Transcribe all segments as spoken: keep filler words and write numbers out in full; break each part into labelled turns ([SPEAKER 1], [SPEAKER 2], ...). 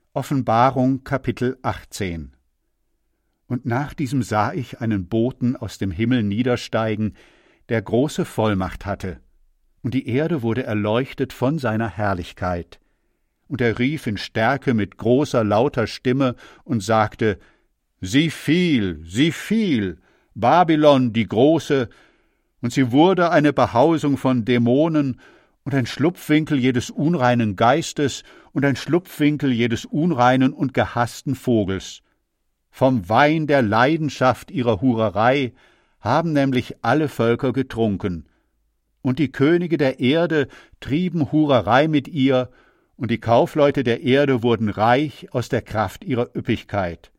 [SPEAKER 1] Offenbarung Kapitel achtzehn. Und nach diesem sah ich einen Boten aus dem Himmel niedersteigen, der große Vollmacht hatte, und die Erde wurde erleuchtet von seiner Herrlichkeit. Und er rief in Stärke mit großer, lauter Stimme und sagte: Sie fiel, sie fiel, Babylon die Große, und sie wurde eine Behausung von Dämonen und ein Schlupfwinkel jedes unreinen Geistes und ein Schlupfwinkel jedes unreinen und gehassten Vogels. Vom Wein der Leidenschaft ihrer Hurerei haben nämlich alle Völker getrunken. Und die Könige der Erde trieben Hurerei mit ihr, und die Kaufleute der Erde wurden reich aus der Kraft ihrer Üppigkeit.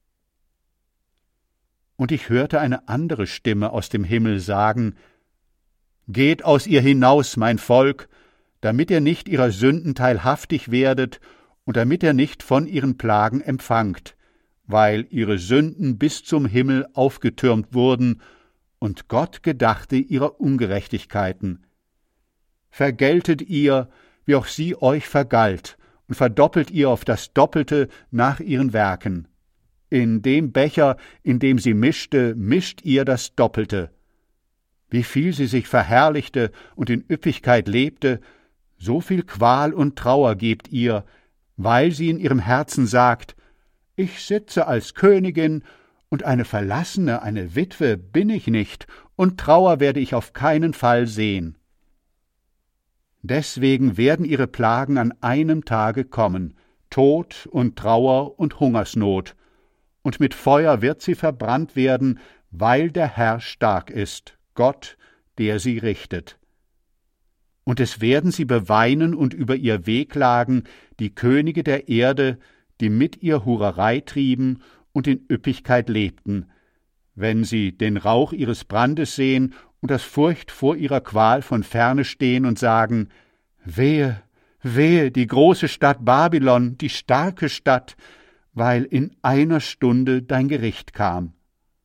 [SPEAKER 1] Und ich hörte eine andere Stimme aus dem Himmel sagen: Geht aus ihr hinaus, mein Volk, damit ihr nicht ihrer Sünden teilhaftig werdet und damit ihr nicht von ihren Plagen empfangt, weil ihre Sünden bis zum Himmel aufgetürmt wurden, und Gott gedachte ihrer Ungerechtigkeiten. Vergeltet ihr, wie auch sie euch vergalt, und verdoppelt ihr auf das Doppelte nach ihren Werken. In dem Becher, in dem sie mischte, mischt ihr das Doppelte. Wie viel sie sich verherrlichte und in Üppigkeit lebte, so viel Qual und Trauer gebt ihr, weil sie in ihrem Herzen sagt: Ich sitze als Königin, und eine Verlassene, eine Witwe bin ich nicht, und Trauer werde ich auf keinen Fall sehen. Deswegen werden ihre Plagen an einem Tage kommen, Tod und Trauer und Hungersnot, und mit Feuer wird sie verbrannt werden, weil der Herr stark ist, Gott, der sie richtet. Und es werden sie beweinen und über ihr wehklagen, die Könige der Erde, die mit ihr Hurerei trieben und in Üppigkeit lebten, wenn sie den Rauch ihres Brandes sehen und das Furcht vor ihrer Qual von ferne stehen und sagen: Wehe, wehe, die große Stadt Babylon, die starke Stadt, weil in einer Stunde dein Gericht kam.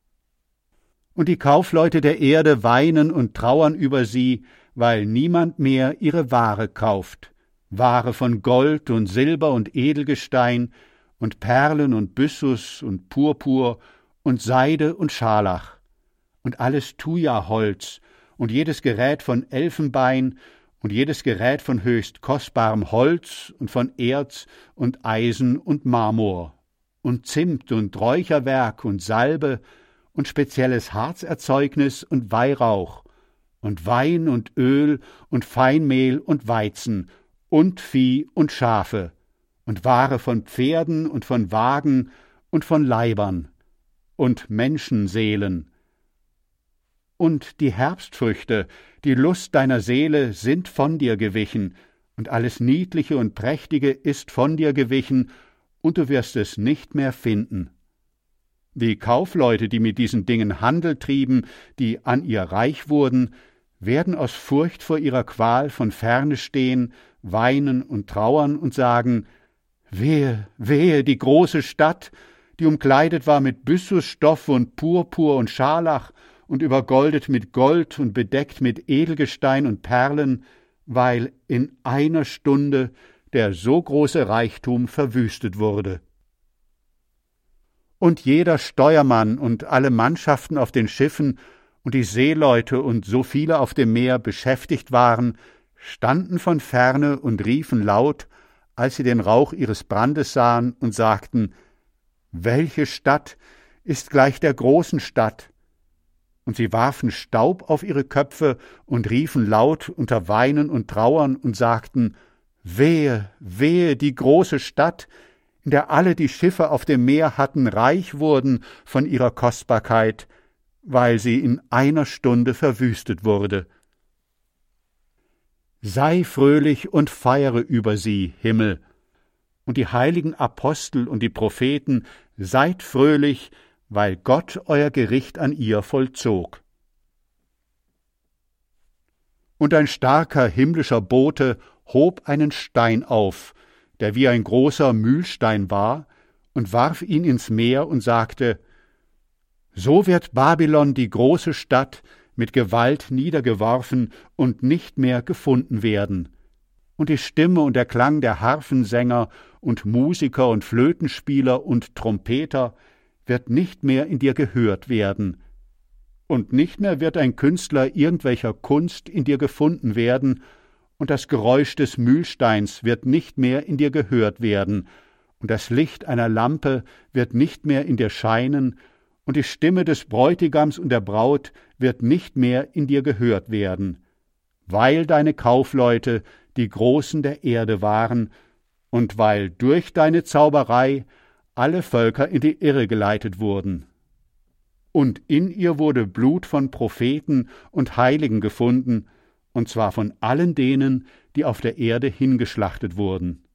[SPEAKER 1] Und die Kaufleute der Erde weinen und trauern über sie, weil niemand mehr ihre Ware kauft, Ware von Gold und Silber und Edelgestein und Perlen und Byssus und Purpur und Seide und Scharlach und alles Thuja-Holz und jedes Gerät von Elfenbein und jedes Gerät von höchst kostbarem Holz und von Erz und Eisen und Marmor und Zimt und Räucherwerk und Salbe und spezielles Harzerzeugnis und Weihrauch und Wein und Öl und Feinmehl und Weizen und Vieh und Schafe und Ware von Pferden und von Wagen und von Leibern und Menschenseelen. Und die Herbstfrüchte, die Lust deiner Seele, sind von dir gewichen, und alles Niedliche und Prächtige ist von dir gewichen, und du wirst es nicht mehr finden. Die Kaufleute, die mit diesen Dingen Handel trieben, die an ihr reich wurden, werden aus Furcht vor ihrer Qual von ferne stehen, weinen und trauern und sagen: Wehe, wehe, die große Stadt, die umkleidet war mit Byssusstoff und Purpur und Scharlach und übergoldet mit Gold und bedeckt mit Edelgestein und Perlen, weil in einer Stunde der so große Reichtum verwüstet wurde. Und jeder Steuermann und alle Mannschaften auf den Schiffen und die Seeleute und so viele auf dem Meer beschäftigt waren, standen von ferne und riefen laut, als sie den Rauch ihres Brandes sahen, und sagten: Welche Stadt ist gleich der großen Stadt? Und sie warfen Staub auf ihre Köpfe und riefen laut unter Weinen und Trauern und sagten: Wehe, wehe, die große Stadt, in der alle die Schiffe auf dem Meer hatten, reich wurden von ihrer Kostbarkeit, weil sie in einer Stunde verwüstet wurde. Sei fröhlich und feiere über sie, Himmel, und die heiligen Apostel und die Propheten, seid fröhlich, weil Gott euer Gericht an ihr vollzog. Und ein starker himmlischer Bote hob einen Stein auf, der wie ein großer Mühlstein war, und warf ihn ins Meer und sagte: So wird Babylon, die große Stadt, mit Gewalt niedergeworfen und nicht mehr gefunden werden. und die Stimme und der Klang der Harfensänger und Musiker und Flötenspieler und Trompeter wird nicht mehr in dir gehört werden. Und nicht mehr wird ein Künstler irgendwelcher Kunst in dir gefunden werden, und das Geräusch des Mühlsteins wird nicht mehr in dir gehört werden, und das Licht einer Lampe wird nicht mehr in dir scheinen, und die Stimme des Bräutigams und der Braut wird nicht mehr in dir gehört werden, weil deine Kaufleute die Großen der Erde waren und weil durch deine Zauberei alle Völker in die Irre geleitet wurden. Und in ihr wurde Blut von Propheten und Heiligen gefunden, und zwar von allen denen, die auf der Erde hingeschlachtet wurden.